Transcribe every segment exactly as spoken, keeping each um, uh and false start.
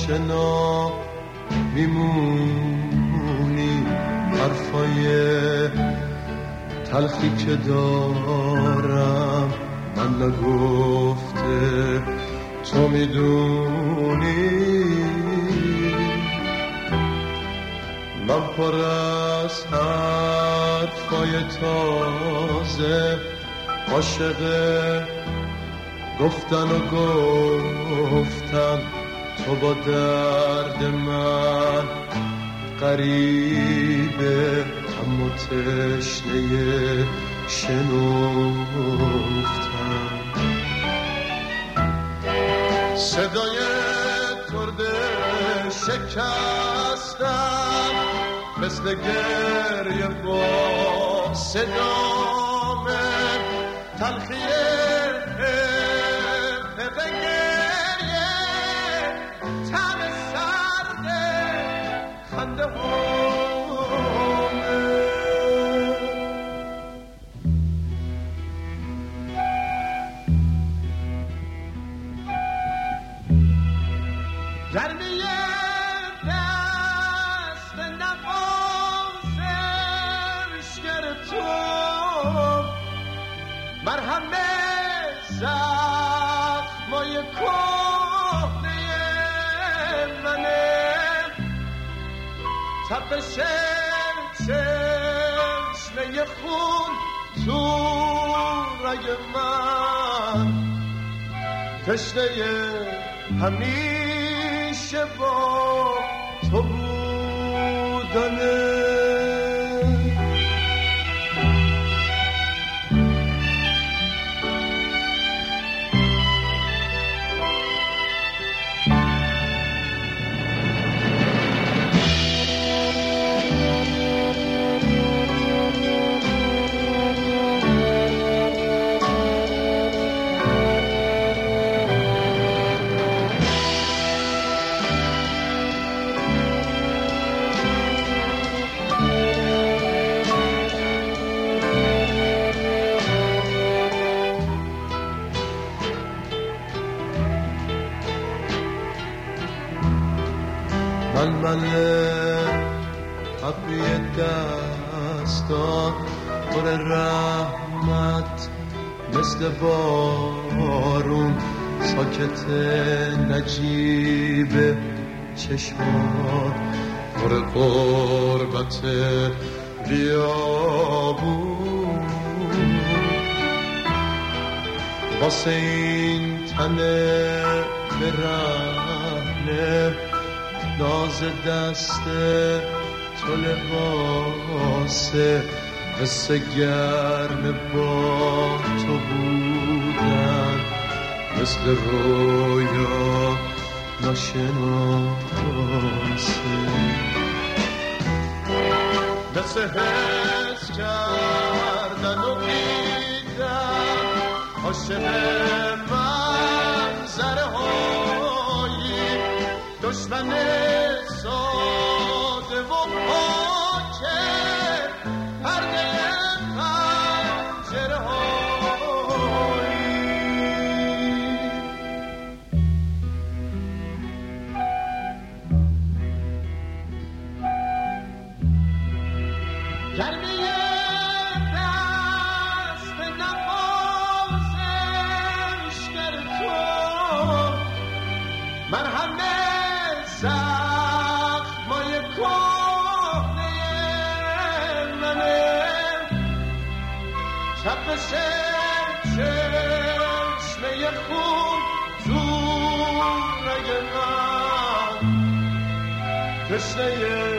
آشنا میمونی، حرفای تلخی که دارم من نگفته تو میدونی. من پر از حرفای تازه، عاشق گفتن و گفتن، تو با درد من غریبه اما تشنه شنفتن. صدای ترده شکستم مثل گریه با صدامه، تلخیه پدر گریه، تم سرده خنده همه. گرمیه دست نوازشگر تو، مرهم زخمای کهنه منه، تپش چشمه خون تو رگ من، تشنه همیشه با تو بودنه. ململه ابری دستان پر رحمت مثل بارون، ساکت نجیب چشمان پر قربت بیابون. واسه این تنه برهنه ناز دست تو لباسه، قصه گرم با تو بودن مثل رویا ناشناسه، مثل حس کردن و دیدن عاشق منظره هایی، دشمن ساده و پاکه پرده پنجره هایی. گرمیه دست نوازشگر تو، مرهم زخمای کهنه منه، تپش چشمه خون تو رگ من، تشنه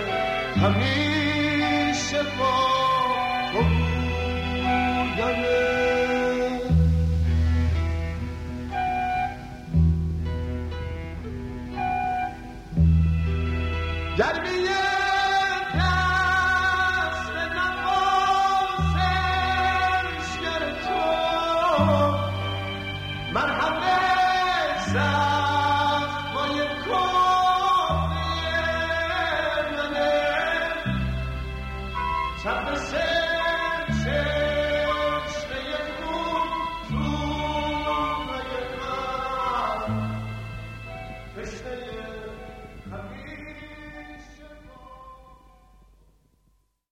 همیشه با تو بودنه. گرمی